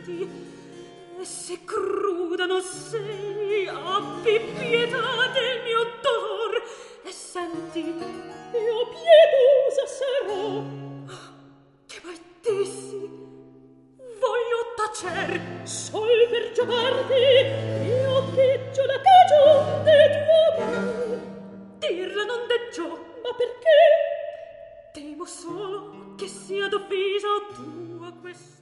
senti, e se cruda non sei, abbi pietà del mio dolor, e senti, io pietosa sarò. Che mai dissi? Voglio tacer, sol per giovarti, io peggio la cagion de tuo amor. Dirla non deggio, ma perché? Temo solo che sia d'ovviso tua questa